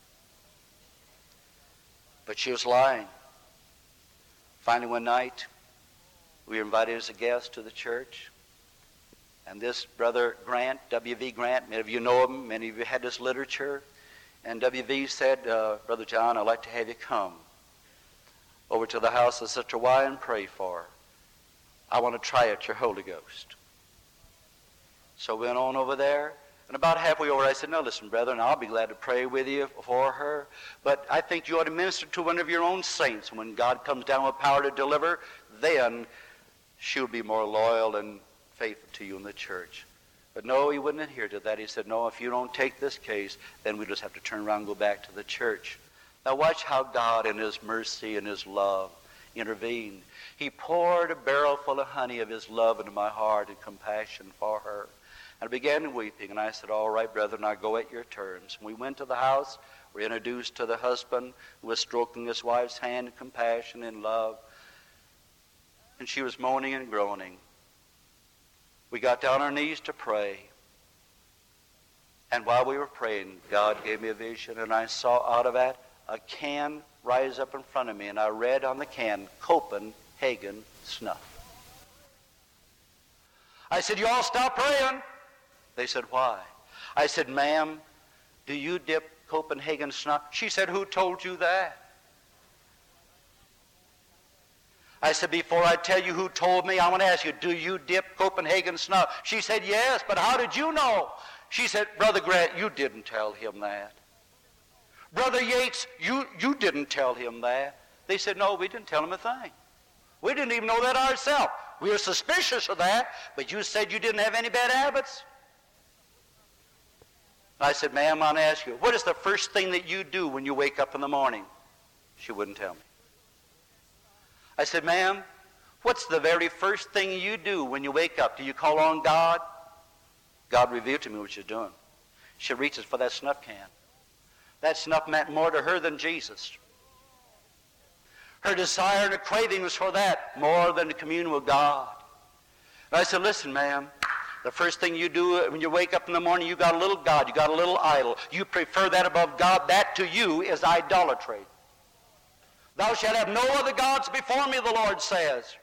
But she was lying. Finally, one night, we were invited as a guest to the church. And this brother Grant, W V Grant, many of you know him, many of you had this literature. And W V said, uh, Brother John, I'd like to have you come over to the house of Sister Y and pray for her. I want to try out your Holy Ghost. So we went on over there, And about halfway over, I said, now listen, brethren, I'll be glad to pray with you for her, but I think you ought to minister to one of your own saints. When God comes down with power to deliver, then she'll be more loyal and faithful to you in the church. But no, he wouldn't adhere to that. He said, no, if you don't take this case, then we just have to turn around and go back to the church. Now watch how God in his mercy and his love intervened. He poured a barrel full of honey of his love into my heart and compassion for her. And I began weeping, and I said, all right, brethren, now go at your terms. And we went to the house. We were introduced to the husband who was stroking his wife's hand in compassion and love. And she was moaning and groaning. We got down on our knees to pray. And while we were praying, God gave me a vision, and I saw out of that a can rise up in front of me, and I read on the can, Copenhagen Snuff. I said, you all stop praying. They said, why? I said, ma'am, do you dip Copenhagen Snuff? She said, who told you that? I said, before I tell you who told me, I want to ask you, do you dip Copenhagen Snuff? She said, yes, but how did you know? She said, Brother Grant, you didn't tell him that. Brother Yates, you, you didn't tell him that. They said, no, we didn't tell him a thing. We didn't even know that ourselves. We were suspicious of that, but you said you didn't have any bad habits. I said, ma'am, I want to ask you, what is the first thing that you do when you wake up in the morning? She wouldn't tell me. I said, ma'am, what's the very first thing you do when you wake up? Do you call on God? God revealed to me what she's doing. She reaches for that snuff can. That snuff meant more to her than Jesus. Her desire and her craving was for that more than to commune with God. And I said, listen, ma'am, the first thing you do when you wake up in the morning, you got a little God, you got a little idol. You prefer that above God. That to you is idolatry. Thou shalt have no other gods before me, the Lord says.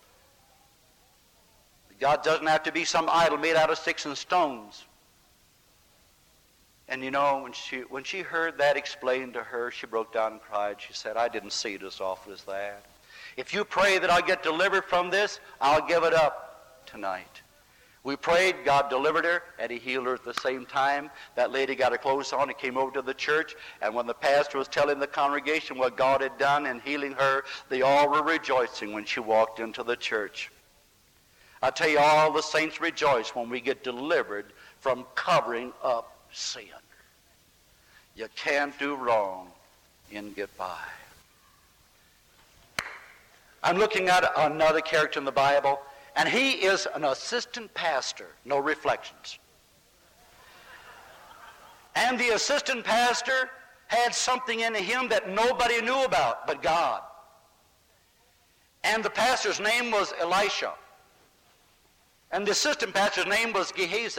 God doesn't have to be some idol made out of sticks and stones. And you know, when she, when she heard that explained to her, she broke down and cried. She said, I didn't see it as awful as that. If you pray that I get delivered from this, I'll give it up tonight. We prayed, God delivered her, and he healed her at the same time. That lady got her clothes on and came over to the church, and when the pastor was telling the congregation what God had done in healing her, they all were rejoicing when she walked into the church. I tell you, all the saints rejoice when we get delivered from covering up sin. You can't do wrong and get by. I'm looking at another character in the Bible, and he is an assistant pastor, no reflections. And the assistant pastor had something in him that nobody knew about but God. And the pastor's name was Elisha. And the assistant pastor's name was Gehazi.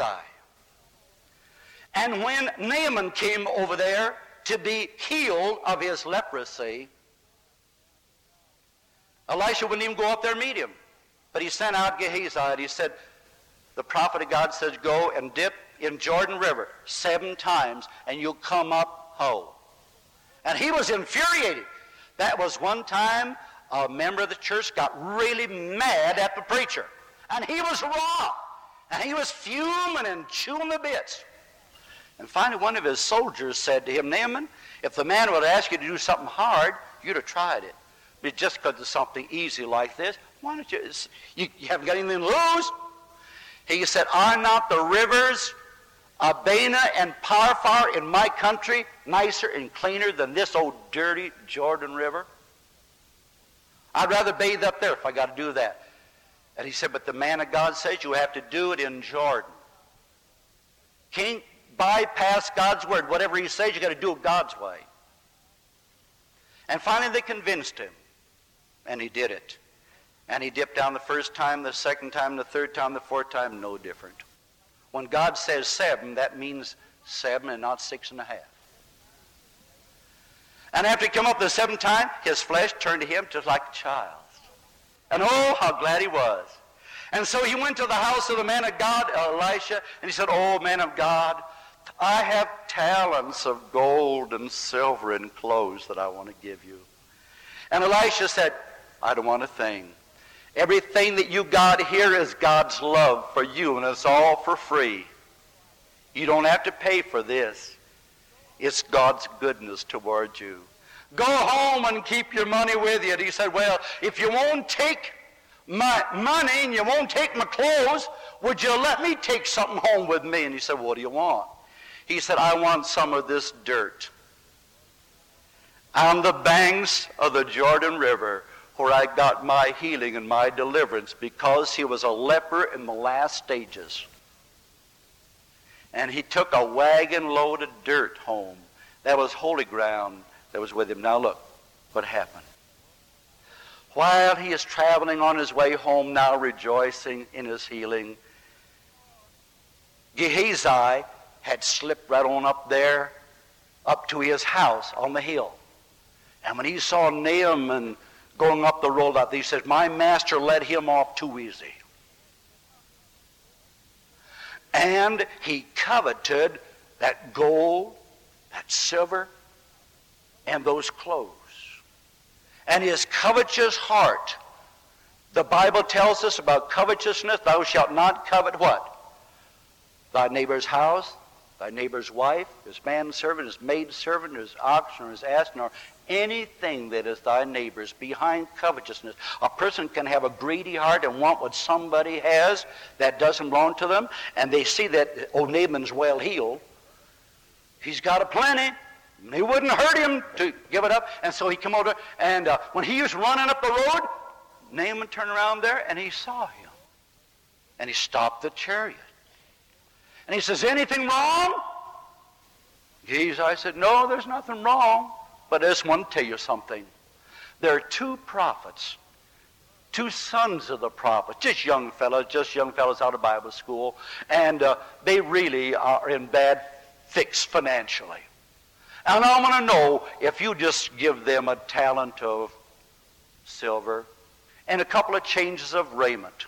And when Naaman came over there to be healed of his leprosy, Elisha wouldn't even go up there and meet him. But he sent out Gehazi, and he said, the prophet of God says, go and dip in Jordan River seven times, and you'll come up whole. And he was infuriated. That was one time a member of the church got really mad at the preacher. And he was raw. And he was fuming and chewing the bits. And finally one of his soldiers said to him, Naaman, if the man would ask you to do something hard, you'd have tried it. But just because it's something easy like this, why don't you, you, you haven't got anything to lose. He said, are not the rivers Abana and Parfar in my country nicer and cleaner than this old dirty Jordan River? I'd rather bathe up there if I got to do that. And he said, but the man of God says you have to do it in Jordan. Can't bypass God's word. Whatever he says, you got to do it God's way. And finally they convinced him. And he did it. And he dipped down the first time, the second time, the third time, the fourth time, no different. When God says seven, that means seven and not six and a half. And after he came up the seventh time, his flesh turned to him just like a child. And oh, how glad he was. And so he went to the house of the man of God, Elisha, and he said, oh, man of God, I have talents of gold and silver and clothes that I want to give you. And Elisha said, I don't want a thing. Everything that you got here is God's love for you, and it's all for free. You don't have to pay for this. It's God's goodness towards you. Go home and keep your money with you. And he said, well, if you won't take my money and you won't take my clothes, would you let me take something home with me? And he said, what do you want? He said, I want some of this dirt on the banks of the Jordan River where I got my healing and my deliverance, because he was a leper in the last stages. And he took a wagon load of dirt home. That was holy ground that was with him. Now look what happened. While he is traveling on his way home now, rejoicing in his healing, Gehazi had slipped right on up there, up to his house on the hill. And when he saw Naaman going up the road like this, he says, my master let him off too easy. And he coveted that gold, that silver, and those clothes. And his covetous heart, the Bible tells us about covetousness, thou shalt not covet what? Thy neighbor's house, thy neighbor's wife, his manservant, his maidservant, his ox, or his ass, nor anything that is thy neighbor's. Behind covetousness, a person can have a greedy heart and want what somebody has that doesn't belong to them, and they see that, oh, Naaman's well healed. He's got a plenty. He wouldn't hurt him to give it up. And so he come over, and uh, when he was running up the road, Naaman turned around there, and he saw him. And he stopped the chariot. And he says, anything wrong? Gehazi said, no, there's nothing wrong. But I just want to tell you something. There are two prophets, two sons of the prophet, just young fellows, just young fellows out of Bible school, and uh, they really are in bad fix financially. And I want to know if you just give them a talent of silver and a couple of changes of raiment.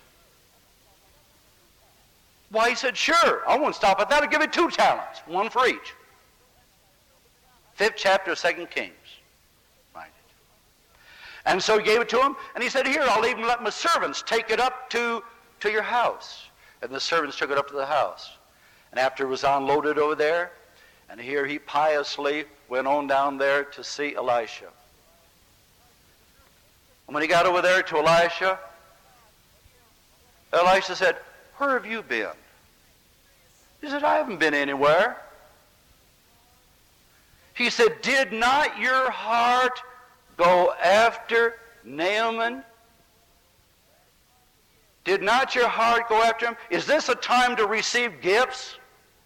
Why, he said, sure, I won't stop at that. I'll give you two talents, one for each. Fifth chapter of Second Kings. Right. And so he gave it to him, and he said, here, I'll even let my servants take it up to, to your house. And the servants took it up to the house. And after it was unloaded over there, and here he piously went on down there to see Elisha. And when he got over there to Elisha, Elisha said, where have you been? He said, I haven't been anywhere. He said, did not your heart go after Naaman? Did not your heart go after him? Is this a time to receive gifts?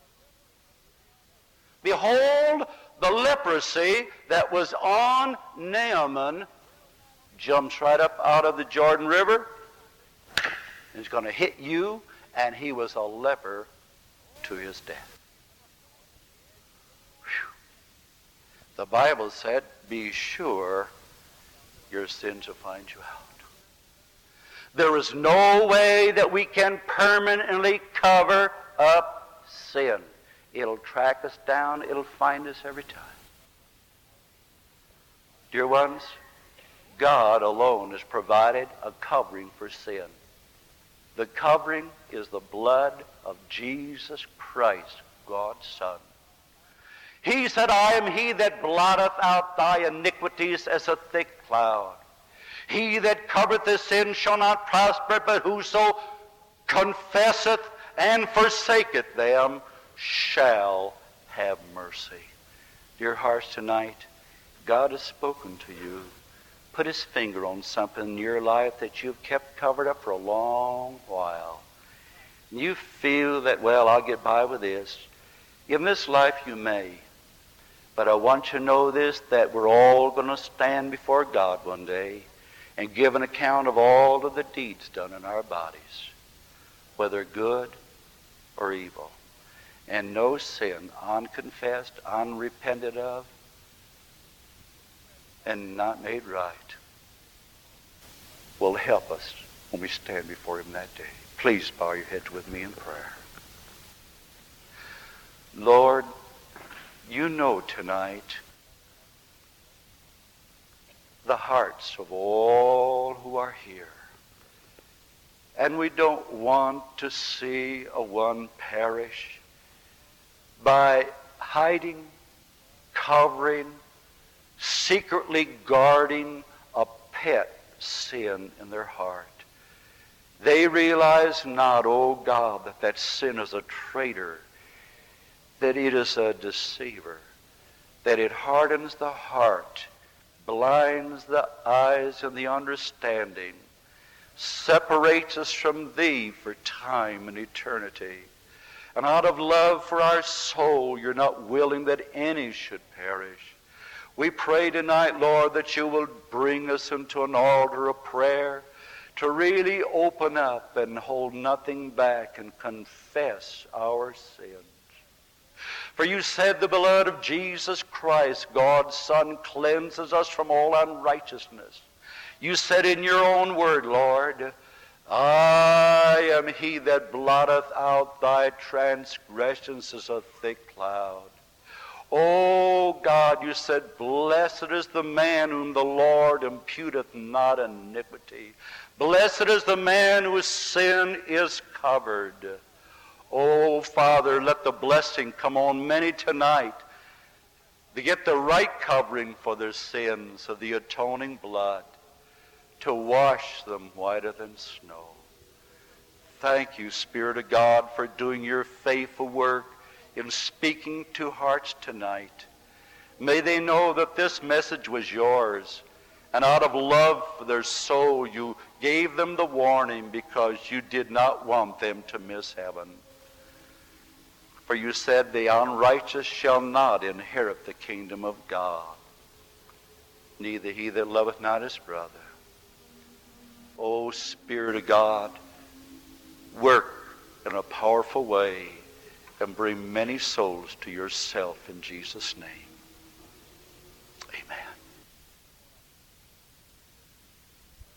Behold, the leprosy that was on Naaman jumps right up out of the Jordan River. It's going to hit you, and he was a leper to his death. Whew. The Bible said, be sure your sins will find you out. There is no way that we can permanently cover up sin. It'll track us down. It'll find us every time. Dear ones, God alone has provided a covering for sin. The covering is the blood of Jesus Christ, God's Son. He said, I am he that blotteth out thy iniquities as a thick cloud. He that covereth his sin shall not prosper, but whoso confesseth and forsaketh them shall have mercy. Dear hearts, tonight, God has spoken to you. Put his finger on something in your life that you've kept covered up for a long while. And you feel that, well, I'll get by with this. In this life you may. But I want you to know this, that we're all going to stand before God one day and give an account of all of the deeds done in our bodies, whether good or evil. And no sin unconfessed, unrepented of, and not made right will help us when we stand before him that day. Please bow your heads with me in prayer. Lord, you know tonight the hearts of all who are here. And we don't want to see a one perish. by hiding, covering, secretly guarding a pet sin in their heart. They realize not, oh God, that that sin is a traitor, that it is a deceiver, that it hardens the heart, blinds the eyes and the understanding, separates us from Thee for time and eternity. And out of love for our soul, You're not willing that any should perish. We pray tonight, Lord, that You will bring us into an altar of prayer to really open up and hold nothing back and confess our sins. For You said the blood of Jesus Christ, God's Son, cleanses us from all unrighteousness. You said in Your own word, Lord, I am He that blotteth out thy transgressions as a thick cloud. Oh God, You said, blessed is the man whom the Lord imputeth not iniquity. Blessed is the man whose sin is covered. Oh Father, let the blessing come on many tonight to get the right covering for their sins of the atoning blood, to wash them whiter than snow. Thank You, Spirit of God, for doing Your faithful work in speaking to hearts tonight. May they know that this message was Yours, and out of love for their soul, You gave them the warning because You did not want them to miss heaven. For You said, the unrighteous shall not inherit the kingdom of God, neither he that loveth not his brother. O Spirit of God, work in a powerful way and bring many souls to Yourself in Jesus' name.